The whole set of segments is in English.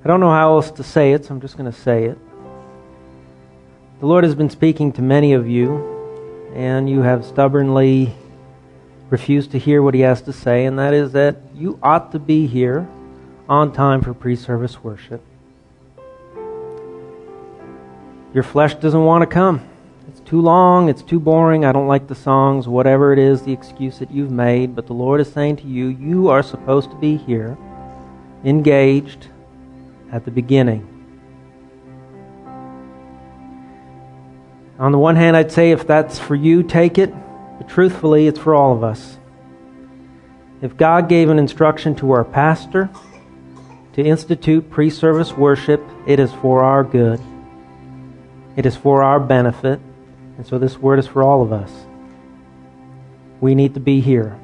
I don't know how else to say it, so I'm just going to say it. The Lord has been speaking to many of you, and you have stubbornly refused to hear what He has to say, and that is that you ought to be here on time for pre-service worship. Your flesh doesn't want to come. It's too long, it's too boring, I don't like the songs, whatever it is, the excuse that you've made, but the Lord is saying to you, you are supposed to be here, engaged at the beginning. On the one hand, I'd say if that's for you, take it, but truthfully, it's for all of us. If God gave an instruction to our pastor to institute pre-service worship, it is for our good. It is for our benefit. And so this word is for all of us. We need to be here.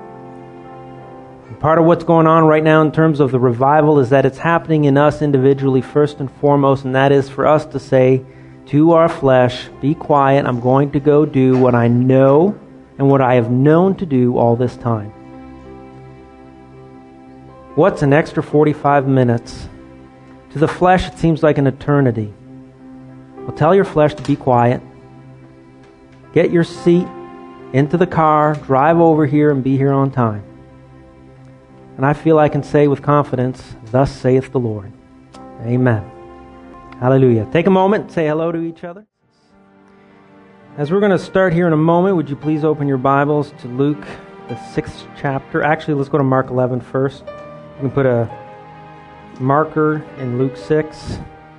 And part of what's going on right now in terms of the revival is that it's happening in us individually first and foremost, and that is for us to say to our flesh, be quiet, I'm going to go do what I know and what I have known to do all this time. What's an extra 45 minutes? To the flesh, it seems like an eternity. Well, tell your flesh to be quiet. Get your seat into the car, drive over here, and be here on time. And I feel I can say with confidence, thus saith the Lord. Amen. Hallelujah. Take a moment and say hello to each other. As we're going to start here in a moment, would you please open your Bibles to Luke, the 6th chapter. Actually, let's go to Mark 11 first. You can put a marker in Luke 6.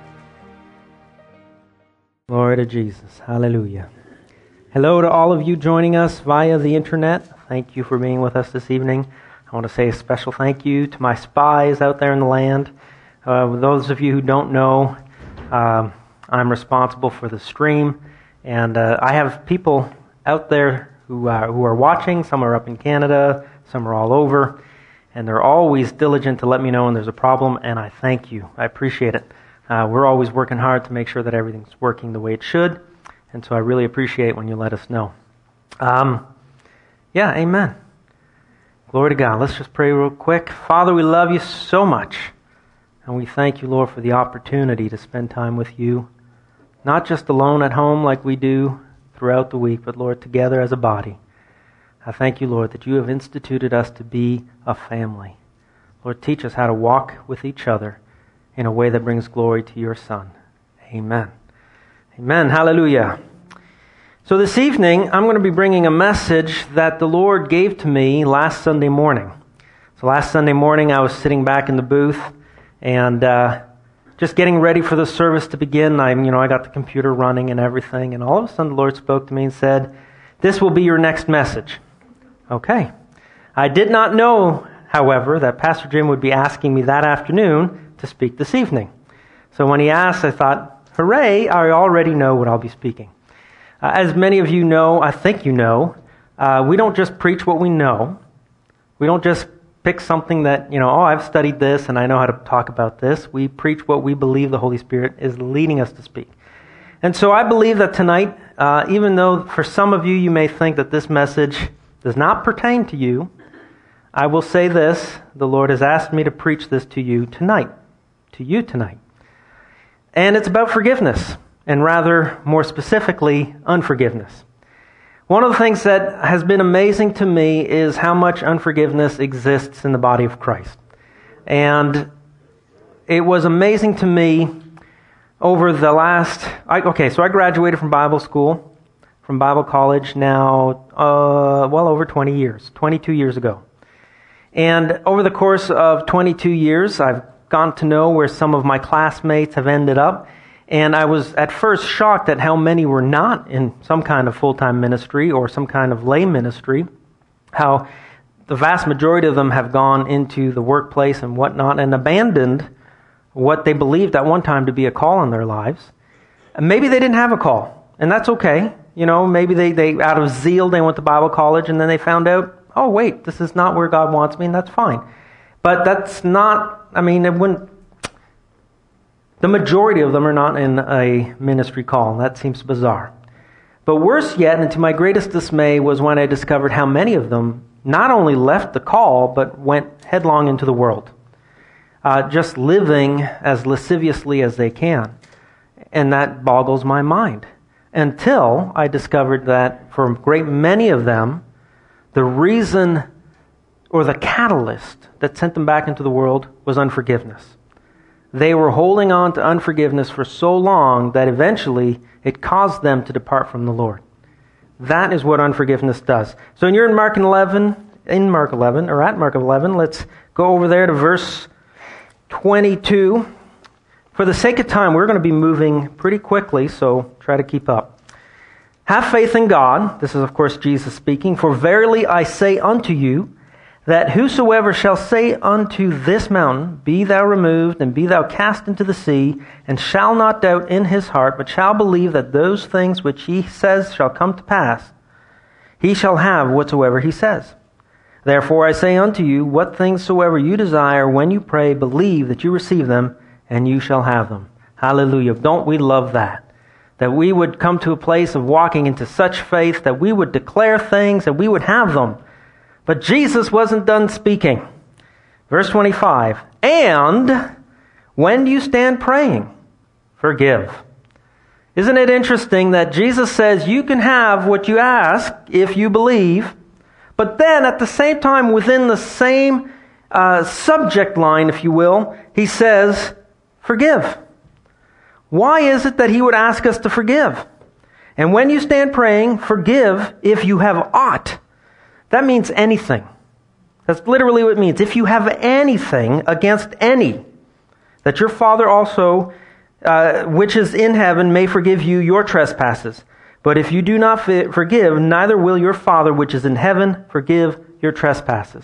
Glory to Jesus. Hallelujah. Hello to all of you joining us via the internet. Thank you for being with us this evening. I want to say a special thank you to my spies out there in the land. Those of you who don't know, I'm responsible for the stream, and I have people out there who are watching. Some are up in Canada, some are all over, and they're always diligent to let me know when there's a problem, and I thank you. I appreciate it. We're always working hard to make sure that everything's working the way it should, and so I really appreciate when you let us know. Amen. Glory to God. Let's just pray real quick. Father, we love you so much, and we thank you, Lord, for the opportunity to spend time with you, not just alone at home like we do throughout the week, but, Lord, together as a body. I thank you, Lord, that you have instituted us to be a family. Lord, teach us how to walk with each other in a way that brings glory to your Son. Amen. Amen. Hallelujah. So this evening, I'm going to be bringing a message that the Lord gave to me last Sunday morning. So last Sunday morning, I was sitting back in the booth and just getting ready for the service to begin. I got the computer running and everything, and all of a sudden the Lord spoke to me and said, "This will be your next message." Okay. I did not know, however, that Pastor Jim would be asking me that afternoon to speak this evening. So when he asked, I thought, hooray, I already know what I'll be speaking. As many of you know, I think you know, we don't just preach what we know. We don't just pick something that, I've studied this and I know how to talk about this. We preach what we believe the Holy Spirit is leading us to speak. And so I believe that tonight, even though for some of you, you may think that this message does not pertain to you, I will say this: the Lord has asked me to preach this to you tonight. And it's about forgiveness, and rather, more specifically, unforgiveness. One of the things that has been amazing to me is how much unforgiveness exists in the body of Christ. And it was amazing to me over the last... So I graduated from Bible school, from Bible college now, well over 20 years, 22 years ago. And over the course of 22 years, I've gotten to know where some of my classmates have ended up. And I was at first shocked at how many were not in some kind of full-time ministry or some kind of lay ministry, how the vast majority of them have gone into the workplace and whatnot and abandoned what they believed at one time to be a call in their lives. And maybe they didn't have a call, and that's okay. Maybe they out of zeal, they went to Bible college and then they found out, oh wait, this is not where God wants me, and that's fine. But that's not, it wouldn't... The majority of them are not in a ministry call. That seems bizarre. But worse yet, and to my greatest dismay, was when I discovered how many of them not only left the call, but went headlong into the world. just living as lasciviously as they can. And that boggles my mind. Until I discovered that for a great many of them, the reason or the catalyst that sent them back into the world was unforgiveness. They were holding on to unforgiveness for so long that eventually it caused them to depart from the Lord. That is what unforgiveness does. So you're in Mark 11, let's go over there to verse 22. For the sake of time, we're going to be moving pretty quickly, so try to keep up. Have faith in God. This is, of course, Jesus speaking. For verily I say unto you, that whosoever shall say unto this mountain, Be thou removed, and be thou cast into the sea, and shall not doubt in his heart, but shall believe that those things which he says shall come to pass, he shall have whatsoever he says. Therefore I say unto you, what things soever you desire, when you pray, believe that you receive them, and you shall have them. Hallelujah. Don't we love that? That we would come to a place of walking into such faith that we would declare things and we would have them. But Jesus wasn't done speaking. Verse 25, and when you stand praying, forgive. Isn't it interesting that Jesus says you can have what you ask if you believe, but then at the same time within the same subject line, if you will, he says, forgive. Why is it that he would ask us to forgive? And when you stand praying, forgive if you have aught. That means anything. That's literally what it means. If you have anything against any, that your Father also, which is in heaven, may forgive you your trespasses. But if you do not forgive, neither will your Father, which is in heaven, forgive your trespasses.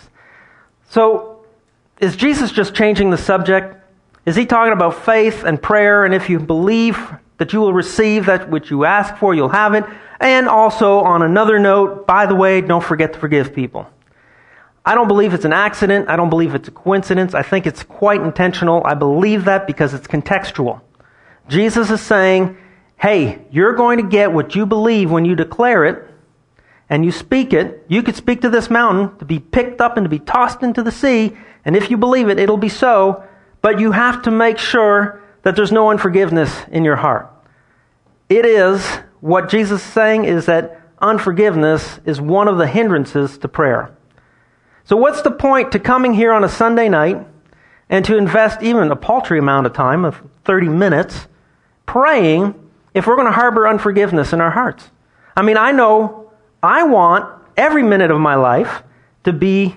So, is Jesus just changing the subject? Is he talking about faith and prayer, and if you believe that you will receive that which you ask for, you'll have it? And also, on another note, by the way, don't forget to forgive people. I don't believe it's an accident. I don't believe it's a coincidence. I think it's quite intentional. I believe that because it's contextual. Jesus is saying, hey, you're going to get what you believe when you declare it, and you speak it. You could speak to this mountain to be picked up and to be tossed into the sea, and if you believe it, it'll be so. But you have to make sure that there's no unforgiveness in your heart. It is, what Jesus is saying is that unforgiveness is one of the hindrances to prayer. So what's the point to coming here on a Sunday night and to invest even a paltry amount of time, of 30 minutes, praying if we're going to harbor unforgiveness in our hearts? I mean, I know I want every minute of my life to be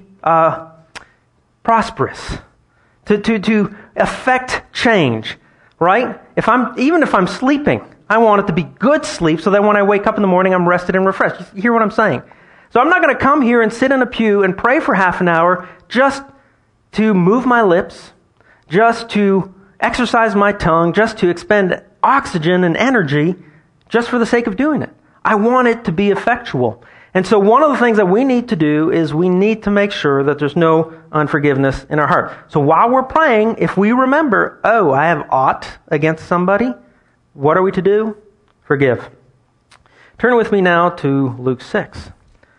prosperous, to affect change, right? Even if I'm sleeping, I want it to be good sleep so that when I wake up in the morning, I'm rested and refreshed. You hear what I'm saying? So I'm not going to come here and sit in a pew and pray for half an hour just to move my lips, just to exercise my tongue, just to expend oxygen and energy just for the sake of doing it. I want it to be effectual. And so one of the things that we need to do is we need to make sure that there's no unforgiveness in our heart. So while we're praying, if we remember, oh, I have aught against somebody, what are we to do? Forgive. Turn with me now to Luke 6.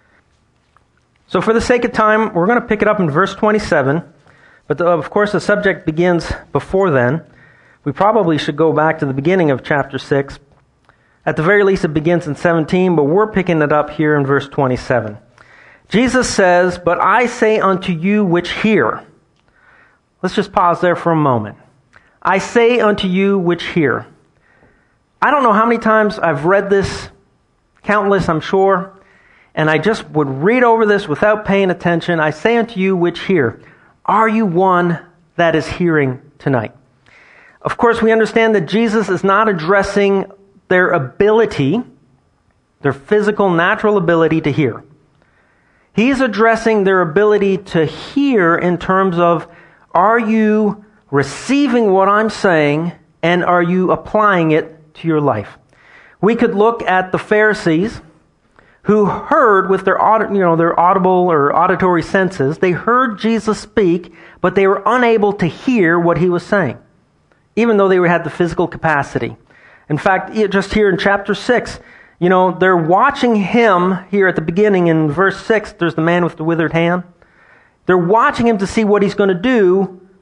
So for the sake of time, we're going to pick it up in verse 27. But of course, the subject begins before then. We probably should go back to the beginning of chapter 6. At the very least, it begins in 17, but we're picking it up here in verse 27. Jesus says, but I say unto you which hear. Let's just pause there for a moment. I say unto you which hear. I don't know how many times I've read this, countless I'm sure, and I just would read over this without paying attention. I say unto you which hear. Are you one that is hearing tonight? Of course, we understand that Jesus is not addressing their ability, their physical, natural ability to hear. He's addressing their ability to hear in terms of, are you receiving what I'm saying and are you applying it to your life? We could look at the Pharisees who heard with their audible or auditory senses. They heard Jesus speak, but they were unable to hear what he was saying, even though they had the physical capacity. In fact, just here in chapter 6, they're watching him here at the beginning in verse 6. There's the man with the withered hand. They're watching him to see what he's going to do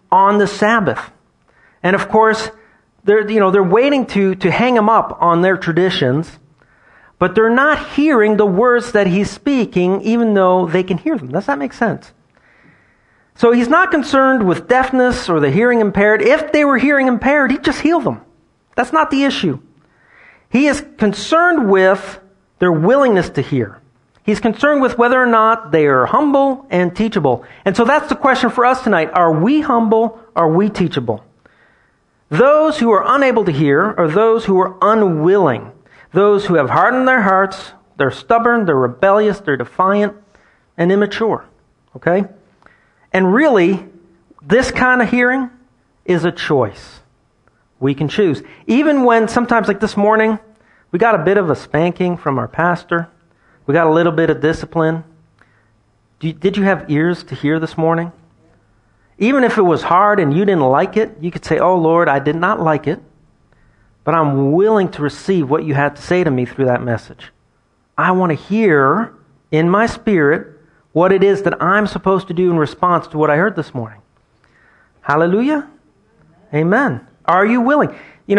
on the Sabbath. And of course, they're waiting to hang him up on their traditions, but they're not hearing the words that he's speaking, even though they can hear them. Does that make sense? So he's not concerned with deafness or the hearing impaired. If they were hearing impaired, he'd just heal them. That's not the issue. He is concerned with their willingness to hear. He's concerned with whether or not they are humble and teachable. And so that's the question for us tonight. Are we humble? Are we teachable? Those who are unable to hear are those who are unwilling. Those who have hardened their hearts, they're stubborn, they're rebellious, they're defiant, and immature. Okay? And really, this kind of hearing is a choice. We can choose. Even when sometimes, like this morning, we got a bit of a spanking from our pastor. We got a little bit of discipline. Did you have ears to hear this morning? Even if it was hard and you didn't like it, you could say, "Oh Lord, I did not like it, but I'm willing to receive what you had to say to me through that message. I want to hear in my spirit what it is that I'm supposed to do in response to what I heard this morning." Hallelujah. Amen. Are you willing?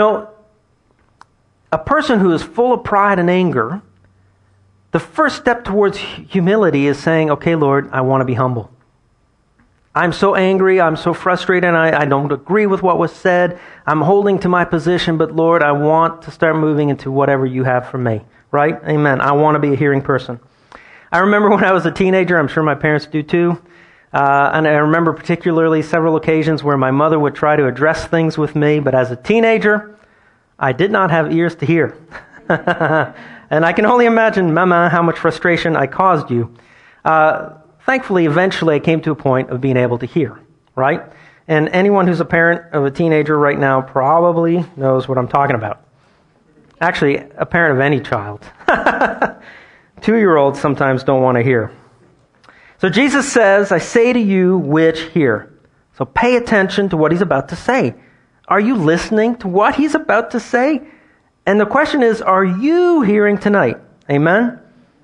A person who is full of pride and anger, the first step towards humility is saying, "Okay, Lord, I want to be humble. I'm so angry, I'm so frustrated, and I don't agree with what was said. I'm holding to my position, but Lord, I want to start moving into whatever you have for me." Right? Amen. I want to be a hearing person. I remember when I was a teenager, I'm sure my parents do too, and I remember particularly several occasions where my mother would try to address things with me, but as a teenager, I did not have ears to hear. And I can only imagine, Mama, how much frustration I caused you. Thankfully, eventually I came to a point of being able to hear, right? And anyone who's a parent of a teenager right now probably knows what I'm talking about. Actually, a parent of any child. 2-year-olds sometimes don't want to hear. So Jesus says, "I say to you which hear." So pay attention to what he's about to say. Are you listening to what he's about to say? And the question is, are you hearing tonight? Amen?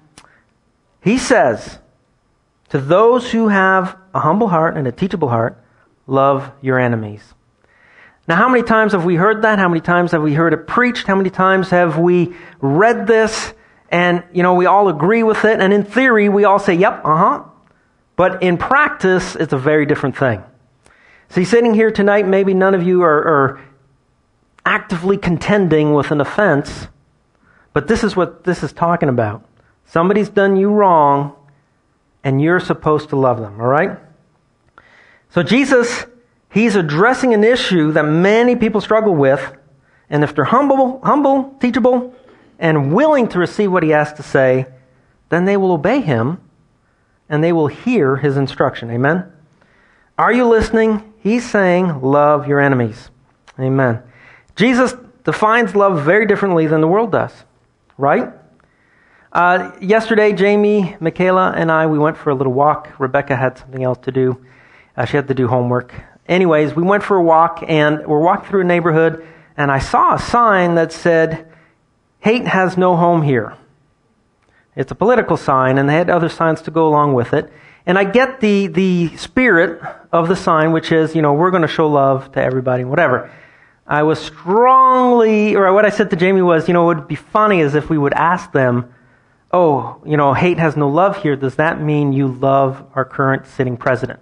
He says, "To those who have a humble heart and a teachable heart, love your enemies." Now, how many times have we heard that? How many times have we heard it preached? How many times have we read this and, we all agree with it? And in theory, we all say, "Yep, But in practice, it's a very different thing. See, sitting here tonight, maybe none of you are actively contending with an offense, but this is what this is talking about. Somebody's done you wrong, and you're supposed to love them, all right? So Jesus, he's addressing an issue that many people struggle with, and if they're humble, teachable, and willing to receive what he has to say, then they will obey him, and they will hear his instruction. Amen? Are you listening? He's saying, love your enemies. Amen. Jesus defines love very differently than the world does, right? Yesterday, Jamie, Michaela, and I, we went for a little walk. Rebecca had something else to do. She had to do homework. Anyways, we went for a walk, and we're walking through a neighborhood, and I saw a sign that said, "Hate has no home here." It's a political sign, and they had other signs to go along with it. And I get the spirit of the sign, which is, we're going to show love to everybody, whatever. I was what I said to Jamie was, it would be funny as if we would ask them, "Oh, hate has no love here. Does that mean you love our current sitting president?"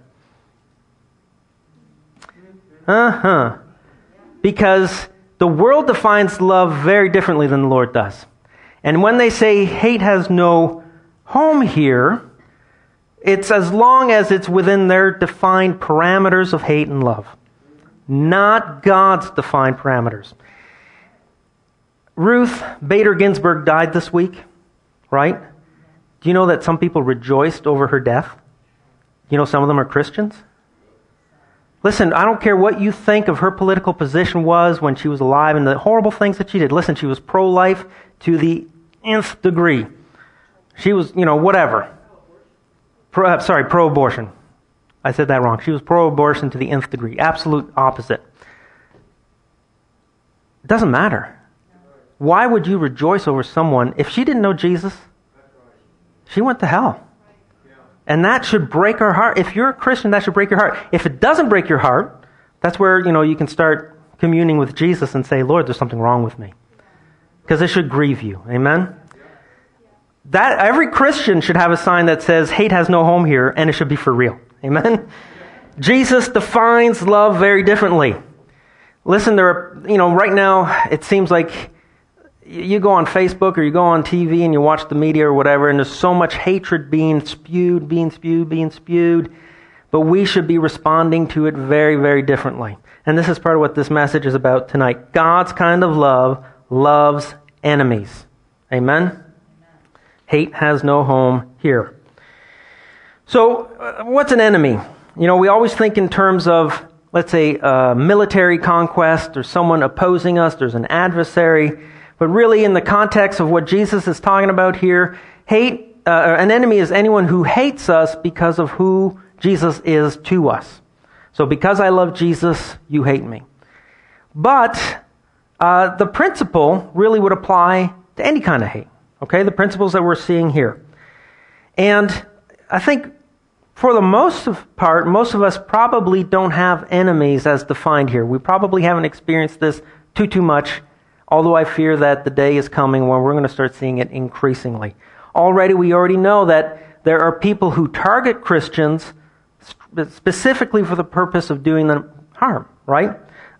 Because the world defines love very differently than the Lord does. And when they say hate has no home here, it's as long as it's within their defined parameters of hate and love, not God's defined parameters. Ruth Bader Ginsburg died this week, right? Do you know that some people rejoiced over her death? Some of them are Christians. Listen, I don't care what you think of her political position was when she was alive and the horrible things that she did. Listen, she was pro-life to the nth degree. She was, whatever. Pro-abortion. I said that wrong. She was pro-abortion to the nth degree. Absolute opposite. It doesn't matter. Why would you rejoice over someone if she didn't know Jesus? She went to hell. And that should break our heart. If you're a Christian, that should break your heart. If it doesn't break your heart, That's where, you can start communing with Jesus and say, Lord, there's something wrong with me. Because it should grieve you. Amen? That every Christian should have a sign that says, hate has no home here, and it should be for real. Amen? Jesus defines love very differently. Listen, right now, it seems like you go on Facebook or you go on TV and you watch the media or whatever, and there's so much hatred being spewed. But we should be responding to it very, very differently. And this is part of what this message is about tonight. God's kind of love loves enemies. Amen? Hate has no home here. So, what's an enemy? We always think in terms of, let's say, military conquest or someone opposing us. There's an adversary. But really, in the context of what Jesus is talking about here, an enemy is anyone who hates us because of who Jesus is to us. So, because I love Jesus, you hate me. But the principle really would apply to any kind of hate. Okay, the principles that we're seeing here. And I think for the most of us probably don't have enemies as defined here. We probably haven't experienced this too much, although I fear that the day is coming when we're going to start seeing it increasingly. We already know that there are people who target Christians specifically for the purpose of doing them harm, right?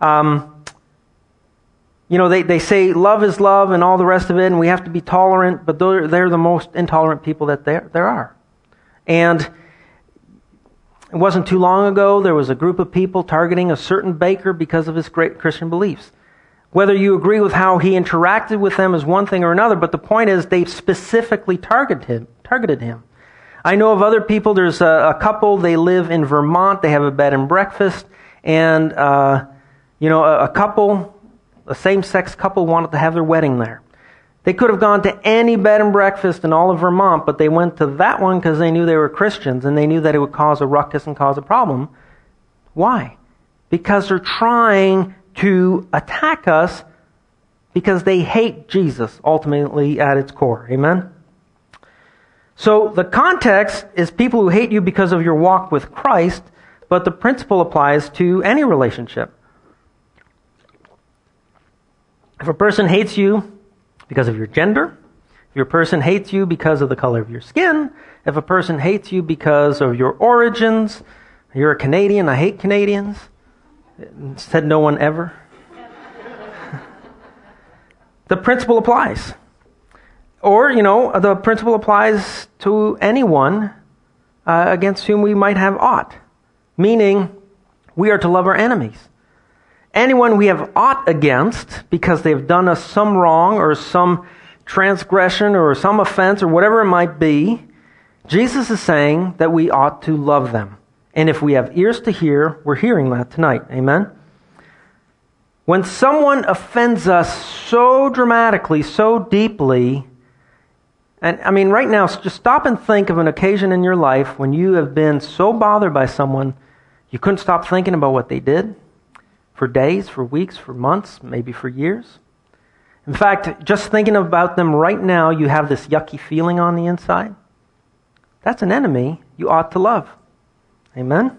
They say love is love and all the rest of it, and we have to be tolerant, but they're the most intolerant people that there are. And it wasn't too long ago, there was a group of people targeting a certain baker because of his great Christian beliefs. Whether you agree with how he interacted with them is one thing or another, but the point is they specifically targeted him. I know of other people, there's a couple, they live in Vermont, they have a bed and breakfast, and a same-sex couple wanted to have their wedding there. They could have gone to any bed and breakfast in all of Vermont, but they went to that one because they knew they were Christians and they knew that it would cause a ruckus and cause a problem. Why? Because they're trying to attack us because they hate Jesus, ultimately at its core. Amen? So the context is people who hate you because of your walk with Christ, but the principle applies to any relationship. If a person hates you because of your gender, if your person hates you because of the color of your skin, if a person hates you because of your origins, you're a Canadian, I hate Canadians, said no one ever. The principle applies. Or, the principle applies to anyone against whom we might have aught. Meaning, we are to love our enemies. Anyone we have aught against because they've done us some wrong or some transgression or some offense or whatever it might be, Jesus is saying that we ought to love them. And if we have ears to hear, we're hearing that tonight. Amen? When someone offends us so dramatically, so deeply, and right now, just stop and think of an occasion in your life when you have been so bothered by someone, you couldn't stop thinking about what they did for days, for weeks, for months, maybe for years. In fact, just thinking about them right now, you have this yucky feeling on the inside. That's an enemy you ought to love. Amen?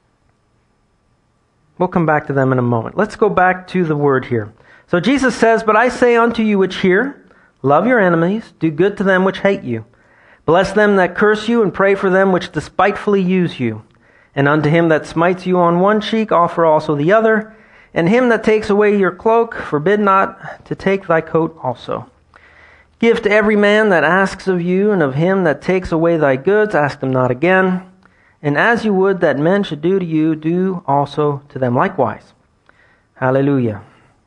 We'll come back to them in a moment. Let's go back to the word here. So Jesus says, "But I say unto you which hear, love your enemies, do good to them which hate you. Bless them that curse you, and pray for them which despitefully use you. And unto him that smites you on one cheek, offer also the other. And him that takes away your cloak, forbid not to take thy coat also. Give to every man that asks of you, and of him that takes away thy goods, ask them not again. And as you would that men should do to you, do also to them likewise." Hallelujah.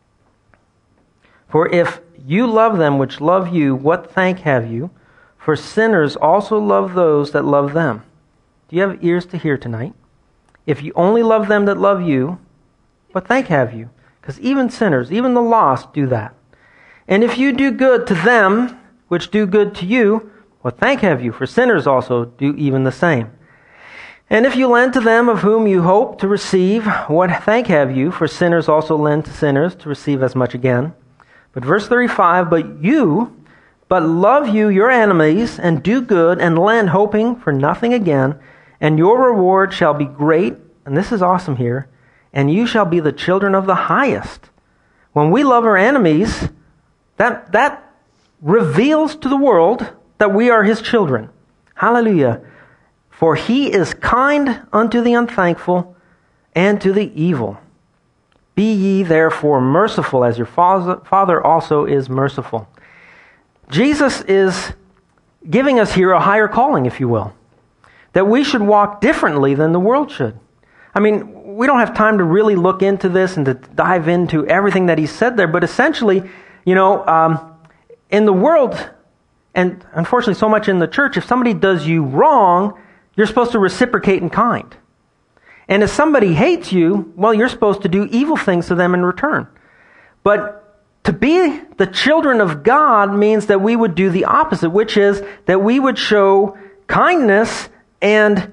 "For if you love them which love you, what thank have you? For sinners also love those that love them." Do you have ears to hear tonight? If you only love them that love you, what thank have you? Because even sinners, even the lost, do that. "And if you do good to them which do good to you, what thank have you? For sinners also do even the same. And if you lend to them of whom you hope to receive, what thank have you? For sinners also lend to sinners to receive as much again." But verse 35, but love you your enemies, and do good, and lend, hoping for nothing again, and your reward shall be great," and this is awesome here, and you shall be the children of the highest. When we love our enemies, that reveals to the world that we are his children. Hallelujah. For he is kind unto the unthankful and to the evil. Be ye therefore merciful, as your Father also is merciful. Jesus is giving us here a higher calling, if you will, that we should walk differently than the world should. I mean, we don't have time to really look into this and to dive into everything that he said there, but essentially, in the world, and unfortunately so much in the church, if somebody does you wrong, you're supposed to reciprocate in kind. And if somebody hates you, well, you're supposed to do evil things to them in return. But to be the children of God means that we would do the opposite, which is that we would show kindness and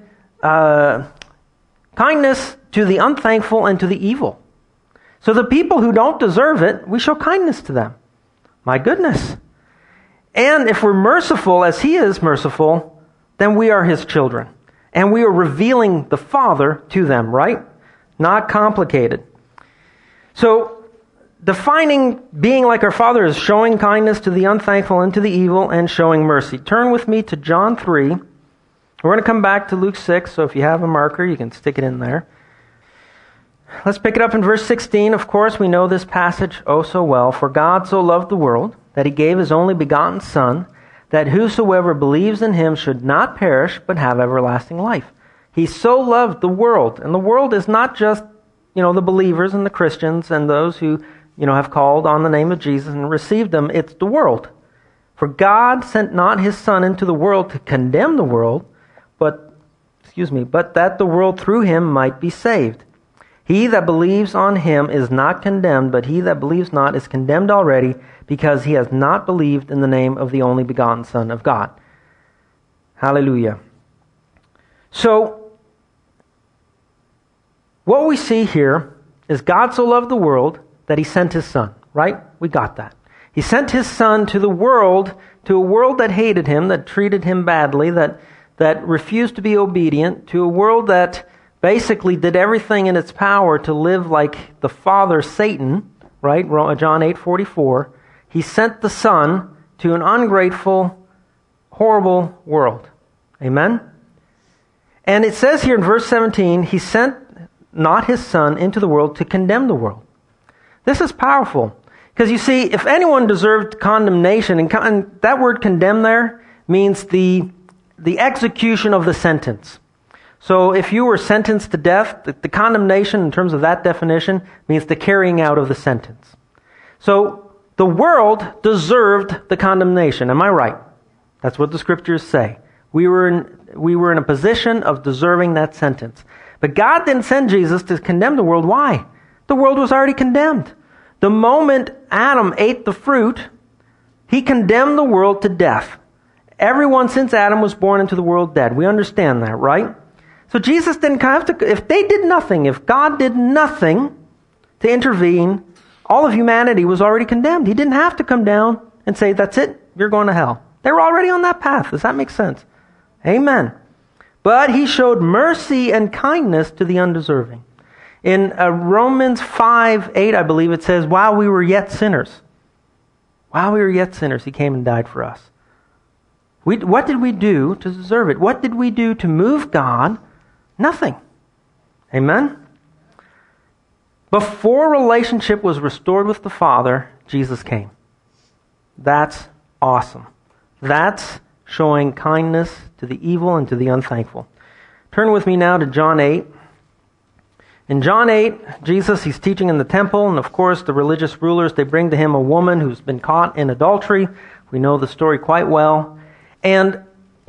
kindness to the unthankful and to the evil. So the people who don't deserve it, we show kindness to them. My goodness. And if we're merciful as he is merciful, then we are his children. And we are revealing the Father to them, right? Not complicated. So, defining being like our Father is showing kindness to the unthankful and to the evil and showing mercy. Turn with me to John 3. We're going to come back to Luke 6, so if you have a marker, you can stick it in there. Let's pick it up in verse 16. Of course, we know this passage oh so well. For God so loved the world that he gave his only begotten Son, that whosoever believes in him should not perish, but have everlasting life. He so loved the world. And the world is not just, the believers and the Christians and those who, have called on the name of Jesus and received them. It's the world. For God sent not his Son into the world to condemn the world, but that the world through him might be saved. He that believes on him is not condemned, but he that believes not is condemned already, because he has not believed in the name of the only begotten Son of God. Hallelujah. So, what we see here is God so loved the world that he sent his Son, right? We got that. He sent his Son to a world that hated him, that treated him badly, that refused to be obedient, to a world that basically did everything in its power to live like the father Satan, right? John 8:44. He sent the Son to an ungrateful, horrible world. Amen? And it says here in verse 17, he sent not his Son into the world to condemn the world. This is powerful. Because you see, if anyone deserved condemnation, and that word condemn there means the execution of the sentence. So if you were sentenced to death, the condemnation in terms of that definition means the carrying out of the sentence. So the world deserved the condemnation. Am I right? That's what the scriptures say. We were in a position of deserving that sentence. But God didn't send Jesus to condemn the world. Why? The world was already condemned. The moment Adam ate the fruit, he condemned the world to death. Everyone since Adam was born into the world dead. We understand that, right? So Jesus didn't have to, if they did nothing, if God did nothing to intervene, all of humanity was already condemned. He didn't have to come down and say, that's it, you're going to hell. They were already on that path. Does that make sense? Amen. But he showed mercy and kindness to the undeserving. In Romans 5:8, I believe it says, while we were yet sinners, he came and died for us. What did we do to deserve it? What did we do to move God? Nothing. Amen? Before relationship was restored with the Father, Jesus came. That's awesome. That's showing kindness to the evil and to the unthankful. Turn with me now to John 8. In John 8, Jesus, he's teaching in the temple, and of course the religious rulers, they bring to him a woman who's been caught in adultery. We know the story quite well. And,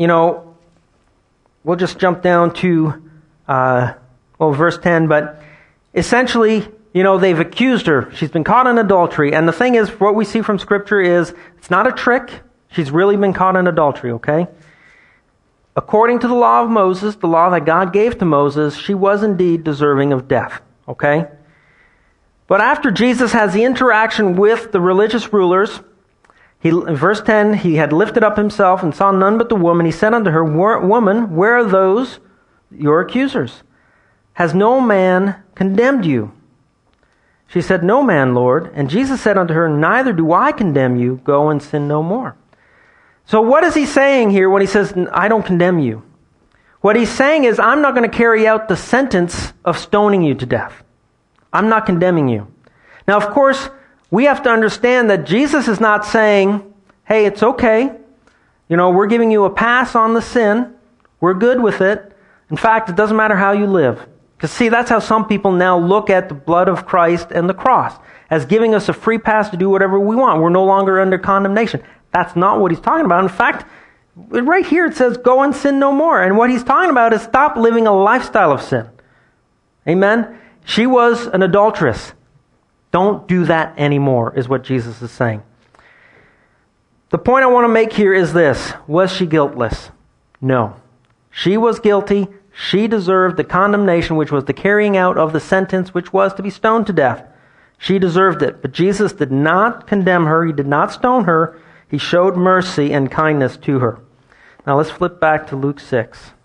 we'll just jump down to, verse 10, but essentially, they've accused her. She's been caught in adultery. And the thing is, what we see from Scripture is, it's not a trick. She's really been caught in adultery, okay? According to the law of Moses, the law that God gave to Moses, she was indeed deserving of death, okay? But after Jesus has the interaction with the religious rulers, in verse 10, he had lifted up himself and saw none but the woman. He said unto her, Woman, where are those your accusers? has no man condemned you?" She said, "No man, Lord." And Jesus said unto her, "Neither do I condemn you. Go and sin no more." So what is he saying here when he says, "I don't condemn you"? What he's saying is, I'm not going to carry out the sentence of stoning you to death. I'm not condemning you. Now, of course, we have to understand that Jesus is not saying, "Hey, it's okay. We're giving you a pass on the sin. We're good with it. In fact, it doesn't matter how you live." Because see, that's how some people now look at the blood of Christ and the cross, as giving us a free pass to do whatever we want. We're no longer under condemnation. That's not what he's talking about. In fact, right here it says, "Go and sin no more." And what he's talking about is stop living a lifestyle of sin. Amen? She was an adulteress. Don't do that anymore, is what Jesus is saying. The point I want to make here is this. Was she guiltless? No. She was guilty. She deserved the condemnation, which was the carrying out of the sentence, which was to be stoned to death. She deserved it. But Jesus did not condemn her. He did not stone her. He showed mercy and kindness to her. Now let's flip back to Luke 6.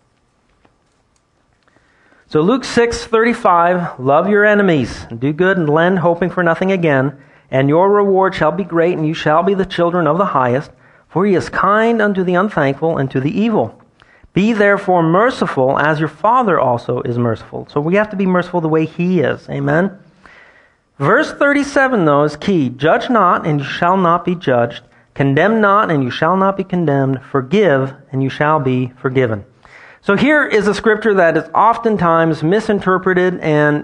So Luke 6:35, "Love your enemies, and do good and lend, hoping for nothing again. And your reward shall be great, and you shall be the children of the highest. For he is kind unto the unthankful and to the evil. Be therefore merciful, as your Father also is merciful." So we have to be merciful the way he is. Amen? Verse 37, though, is key. "Judge not, and you shall not be judged. Condemn not, and you shall not be condemned. Forgive, and you shall be forgiven." So here is a scripture that is oftentimes misinterpreted and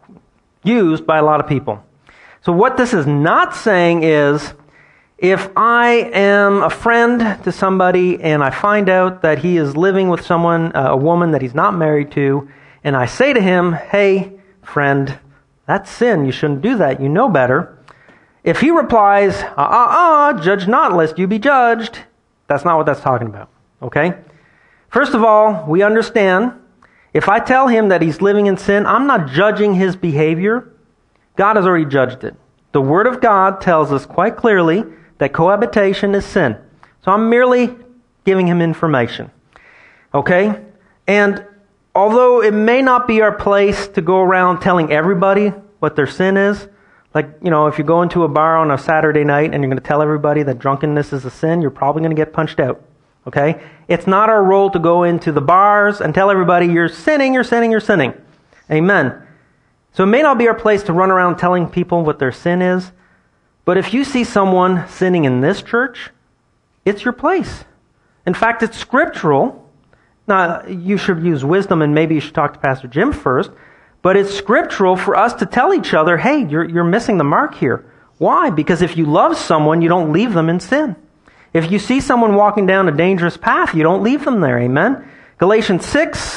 used by a lot of people. So what this is not saying is, if I am a friend to somebody and I find out that he is living with someone, a woman that he's not married to, and I say to him, "Hey, friend, that's sin. You shouldn't do that. You know better." If he replies, "Judge not, lest you be judged," that's not what that's talking about. Okay? First of all, we understand, if I tell him that he's living in sin, I'm not judging his behavior. God has already judged it. The Word of God tells us quite clearly that cohabitation is sin. So I'm merely giving him information. Okay? And although it may not be our place to go around telling everybody what their sin is, like, if you go into a bar on a Saturday night and you're going to tell everybody that drunkenness is a sin, you're probably going to get punched out. Okay? It's not our role to go into the bars and tell everybody, "You're sinning, you're sinning, you're sinning." Amen. So it may not be our place to run around telling people what their sin is, but if you see someone sinning in this church, it's your place. In fact, it's scriptural. Now, you should use wisdom, and maybe you should talk to Pastor Jim first, but it's scriptural for us to tell each other, "Hey, you're missing the mark here." Why? Because if you love someone, you don't leave them in sin. If you see someone walking down a dangerous path, you don't leave them there. Amen? Galatians 6,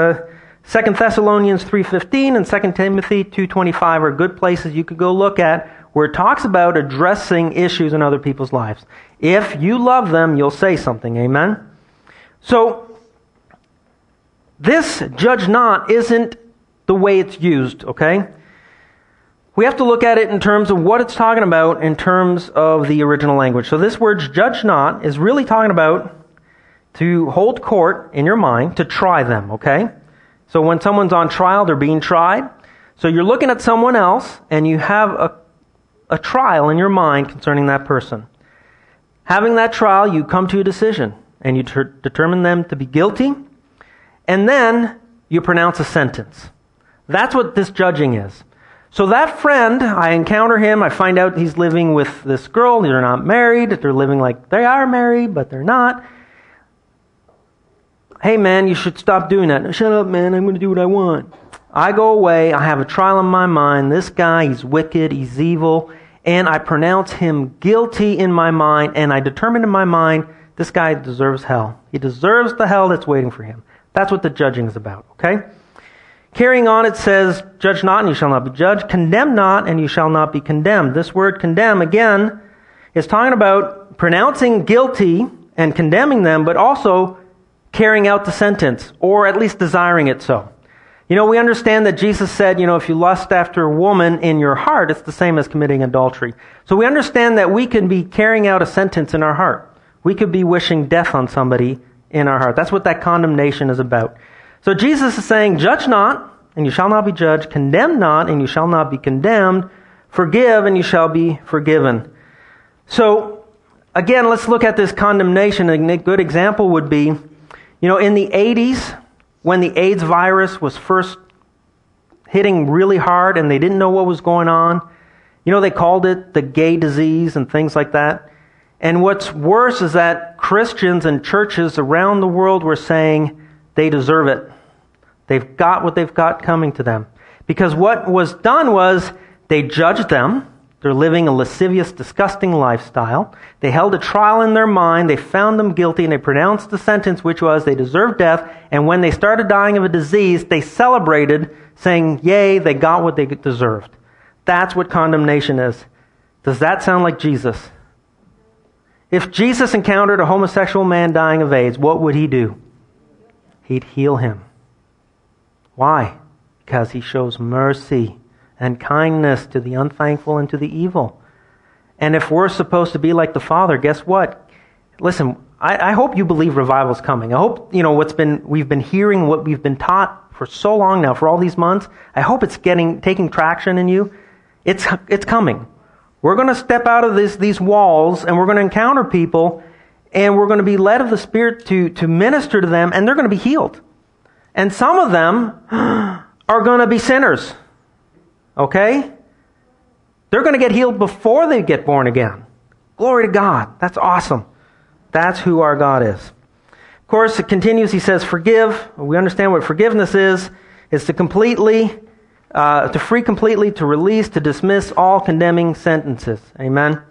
2 Thessalonians 3:15, and 2 Timothy 2:25 are good places you could go look at where it talks about addressing issues in other people's lives. If you love them, you'll say something. Amen? So, this "judge not" isn't the way it's used, okay? We have to look at it in terms of what it's talking about in terms of the original language. So this word "judge not" is really talking about to hold court in your mind, to try them, okay? So when someone's on trial, they're being tried. So you're looking at someone else and you have a trial in your mind concerning that person. Having that trial, you come to a decision and you determine them to be guilty, and then you pronounce a sentence. That's what this judging is. So that friend, I encounter him, I find out he's living with this girl, they're not married, they're living like they are married, but they're not. "Hey man, you should stop doing that." "Shut up man, I'm going to do what I want." I go away, I have a trial in my mind, this guy, he's wicked, he's evil, and I pronounce him guilty in my mind, and I determine in my mind, this guy deserves hell. He deserves the hell that's waiting for him. That's what the judging is about, okay? Carrying on, it says, "Judge not, and you shall not be judged. Condemn not, and you shall not be condemned." This word "condemn," again, is talking about pronouncing guilty and condemning them, but also carrying out the sentence, or at least desiring it so. We understand that Jesus said, if you lust after a woman in your heart, it's the same as committing adultery. So we understand that we can be carrying out a sentence in our heart. We could be wishing death on somebody in our heart. That's what that condemnation is about. So Jesus is saying, "Judge not, and you shall not be judged. Condemn not, and you shall not be condemned. Forgive, and you shall be forgiven. So, again, let's look at this condemnation. A good example would be, in the 80s, when the AIDS virus was first hitting really hard and they didn't know what was going on, they called it the gay disease and things like that. And what's worse is that Christians and churches around the world were saying they deserve it. They've got what they've got coming to them. Because what was done was they judged them. They're living a lascivious, disgusting lifestyle. They held a trial in their mind. They found them guilty, and they pronounced the sentence, which was they deserved death. And when they started dying of a disease, they celebrated, saying, yay, they got what they deserved. That's what condemnation is. Does that sound like Jesus? If Jesus encountered a homosexual man dying of AIDS, what would he do? He'd heal him. Why? Because he shows mercy and kindness to the unthankful and to the evil. And if we're supposed to be like the Father, guess what? Listen, I hope you believe revival's coming. I hope, we've been hearing what we've been taught for so long now, for all these months. I hope it's taking traction in you. It's coming. We're going to step out of these walls, and we're going to encounter people, and we're going to be led of the Spirit to minister to them, and they're going to be healed. And some of them are going to be sinners. Okay? They're going to get healed before they get born again. Glory to God. That's awesome. That's who our God is. Of course, it continues. He says, forgive. We understand what forgiveness is. It's to free completely, to release, to dismiss all condemning sentences. Amen?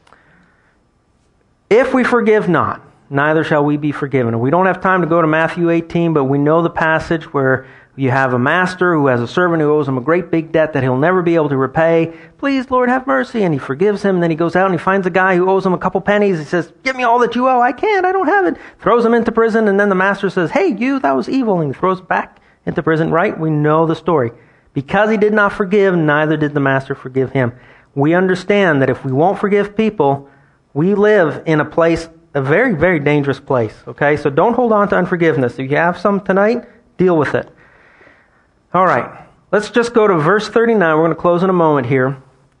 If we forgive not, neither shall we be forgiven. We don't have time to go to Matthew 18, but we know the passage where you have a master who has a servant who owes him a great big debt that he'll never be able to repay. Please, Lord, have mercy. And he forgives him. And then he goes out and he finds a guy who owes him a couple pennies. He says, give me all that you owe. I can't. I don't have it. Throws him into prison. And then the master says, hey, you, that was evil. And he throws him back into prison. Right? We know the story. Because he did not forgive, neither did the master forgive him. We understand that if we won't forgive people, we live in a very, very dangerous place. Okay? So don't hold on to unforgiveness. If you have some tonight, deal with it. All right, let's just go to verse 39. We're going to close in a moment here.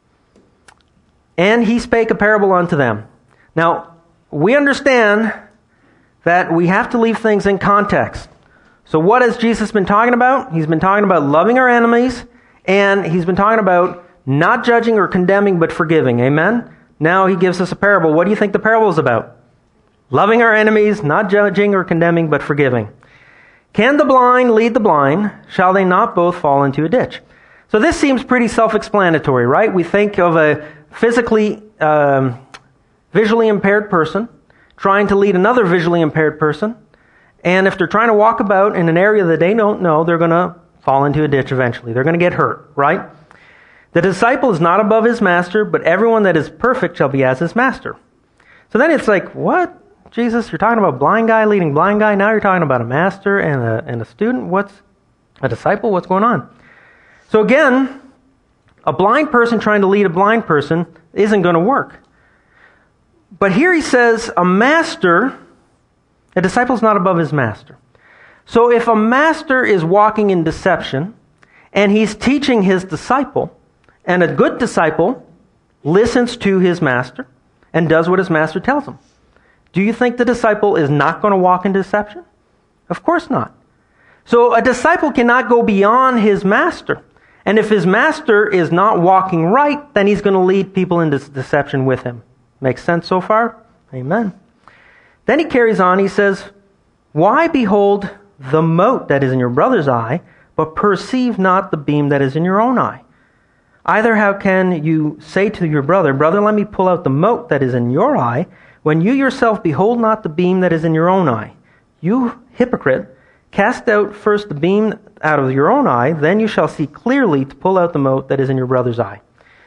And he spake a parable unto them. Now, we understand that we have to leave things in context. So what has Jesus been talking about? He's been talking about loving our enemies, and he's been talking about not judging or condemning, but forgiving. Amen? Now he gives us a parable. What do you think the parable is about? Loving our enemies, not judging or condemning, but forgiving. Can the blind lead the blind? Shall they not both fall into a ditch? So this seems pretty self-explanatory, right? We think of a physically, visually impaired person trying to lead another visually impaired person. And if they're trying to walk about in an area that they don't know, they're going to fall into a ditch eventually. They're going to get hurt, right? The disciple is not above his master, but everyone that is perfect shall be as his master. So then it's like, what? Jesus, you're talking about blind guy leading blind guy. Now you're talking about a master and a student. What's a disciple? What's going on? So again, a blind person trying to lead a blind person isn't going to work. But here he says a disciple's not above his master. So if a master is walking in deception and he's teaching his disciple, and a good disciple listens to his master and does what his master tells him, do you think the disciple is not going to walk in deception? Of course not. So a disciple cannot go beyond his master. And if his master is not walking right, then he's going to lead people into deception with him. Makes sense so far? Amen. Then he carries on. He says, why behold the mote that is in your brother's eye, but perceive not the beam that is in your own eye? Either how can you say to your brother, brother, let me pull out the mote that is in your eye, when you yourself behold not the beam that is in your own eye? You hypocrite, cast out first the beam out of your own eye, then you shall see clearly to pull out the mote that is in your brother's eye.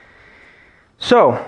So,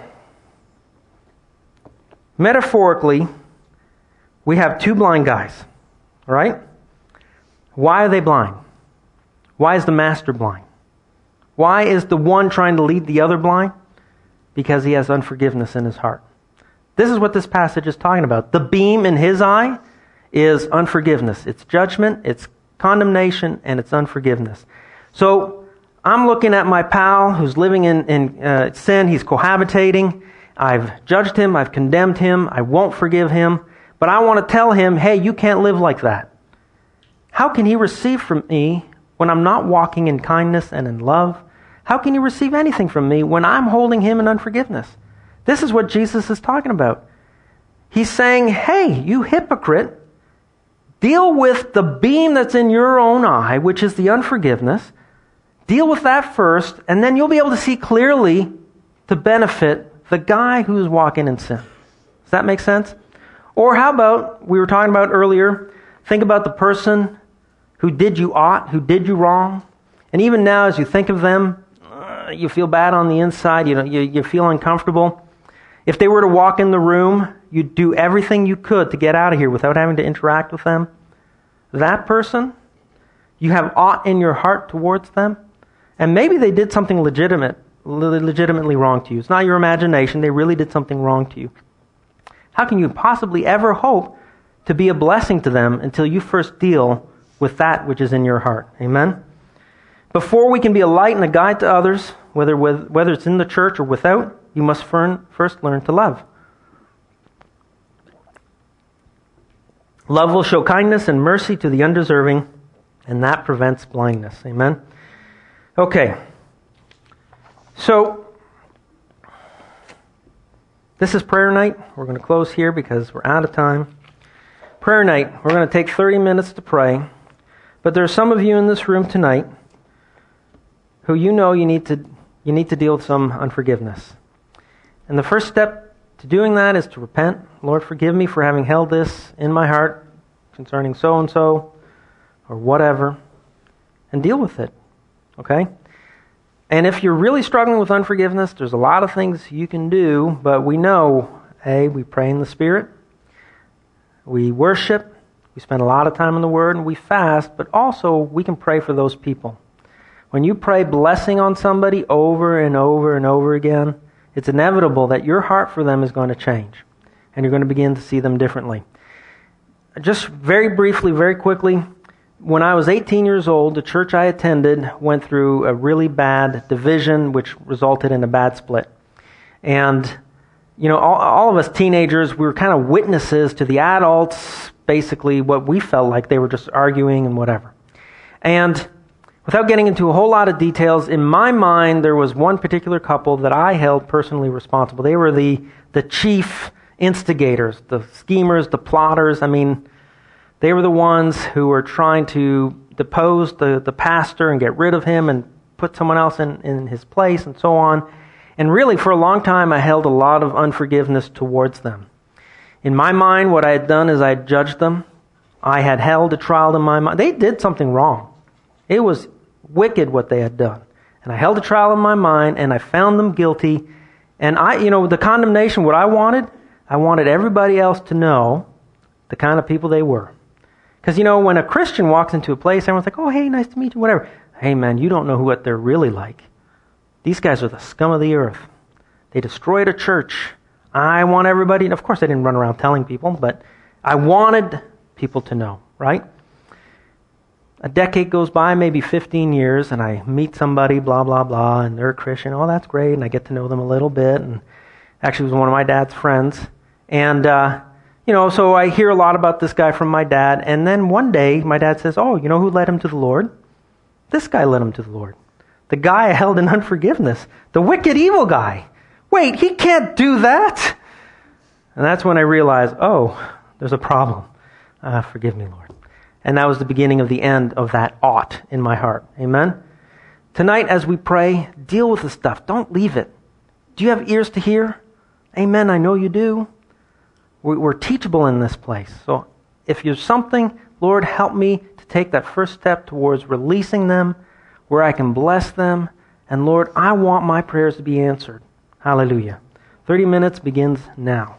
metaphorically, we have two blind guys, right? Why are they blind? Why is the master blind? Why is the one trying to lead the other blind? Because he has unforgiveness in his heart. This is what this passage is talking about. The beam in his eye is unforgiveness. It's judgment, it's condemnation, and it's unforgiveness. So I'm looking at my pal who's living in sin. He's cohabitating. I've judged him. I've condemned him. I won't forgive him. But I want to tell him, hey, you can't live like that. How can he receive from me when I'm not walking in kindness and in love? How can he receive anything from me when I'm holding him in unforgiveness? This is what Jesus is talking about. He's saying, hey, you hypocrite, deal with the beam that's in your own eye, which is the unforgiveness. Deal with that first, and then you'll be able to see clearly to benefit the guy who's walking in sin. Does that make sense? Or how about, we were talking about earlier, think about the person who did you ought, who did you wrong. And even now, as you think of them, you feel bad on the inside, you feel uncomfortable. If they were to walk in the room, you'd do everything you could to get out of here without having to interact with them. That person, you have aught in your heart towards them, and maybe they did something legitimately wrong to you. It's not your imagination. They really did something wrong to you. How can you possibly ever hope to be a blessing to them until you first deal with that which is in your heart? Amen? Before we can be a light and a guide to others, whether it's in the church or without, you must first learn to love. Love will show kindness and mercy to the undeserving, and that prevents blindness. Amen? Okay. So, this is prayer night. We're going to close here because we're out of time. Prayer night. We're going to take 30 minutes to pray. But there are some of you in this room tonight who you need to deal with some unforgiveness. And the first step to doing that is to repent. Lord, forgive me for having held this in my heart concerning so-and-so or whatever, and deal with it. Okay? And if you're really struggling with unforgiveness, there's a lot of things you can do, but we know, we pray in the Spirit, we worship, we spend a lot of time in the Word, and we fast, but also we can pray for those people. When you pray blessing on somebody over and over and over again, it's inevitable that your heart for them is going to change, and you're going to begin to see them differently. Just very briefly, very quickly, when I was 18 years old, the church I attended went through a really bad division, which resulted in a bad split. And, all of us teenagers, we were kind of witnesses to the adults, basically what we felt like they were just arguing and whatever. And without getting into a whole lot of details, in my mind, there was one particular couple that I held personally responsible. They were the chief instigators, the schemers, the plotters. I mean, they were the ones who were trying to depose the pastor and get rid of him and put someone else in his place and so on. And really, for a long time, I held a lot of unforgiveness towards them. In my mind, what I had done is I had judged them. I had held a trial in my mind. They did something wrong. It was wicked what they had done. And I held a trial in my mind, and I found them guilty. And the condemnation, what I wanted everybody else to know the kind of people they were. Because, when a Christian walks into a place, everyone's like, oh, hey, nice to meet you, whatever. Hey, man, you don't know what they're really like. These guys are the scum of the earth. They destroyed a church. I want everybody, and of course I didn't run around telling people, but I wanted people to know, right? A decade goes by, maybe 15 years, and I meet somebody, blah, blah, blah, and they're a Christian. Oh, that's great, and I get to know them a little bit, and actually it was one of my dad's friends. And, so I hear a lot about this guy from my dad, and then one day my dad says, oh, you know who led him to the Lord? This guy led him to the Lord. The guy I held in unforgiveness. The wicked, evil guy. Wait, he can't do that? And that's when I realized, there's a problem. Forgive me, Lord. And that was the beginning of the end of that ought in my heart. Amen? Tonight, as we pray, deal with the stuff. Don't leave it. Do you have ears to hear? Amen, I know you do. We're teachable in this place. So if there's something, Lord, help me to take that first step towards releasing them, where I can bless them. And Lord, I want my prayers to be answered. Hallelujah. 30 minutes begins now.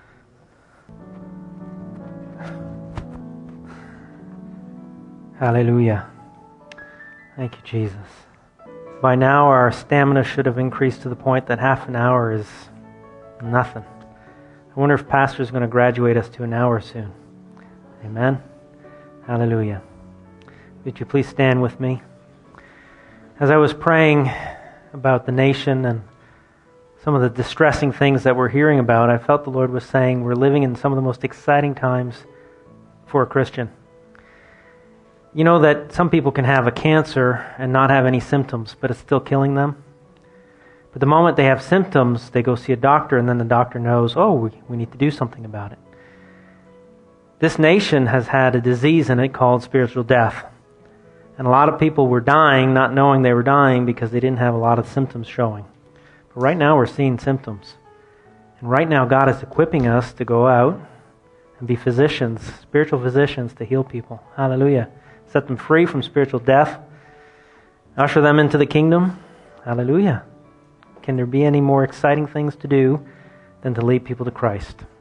Hallelujah. Thank you, Jesus. By now, our stamina should have increased to the point that half an hour is nothing. I wonder if Pastor is going to graduate us to an hour soon. Amen. Hallelujah. Would you please stand with me? As I was praying about the nation and some of the distressing things that we're hearing about, I felt the Lord was saying we're living in some of the most exciting times for a Christian. You know that some people can have a cancer and not have any symptoms, but it's still killing them? But the moment they have symptoms, they go see a doctor, and then the doctor knows, oh, we need to do something about it. This nation has had a disease in it called spiritual death. And a lot of people were dying, not knowing they were dying because they didn't have a lot of symptoms showing. But right now we're seeing symptoms. And right now God is equipping us to go out and be physicians, spiritual physicians, to heal people. Hallelujah. Set them free from spiritual death. Usher them into the kingdom. Hallelujah. Can there be any more exciting things to do than to lead people to Christ?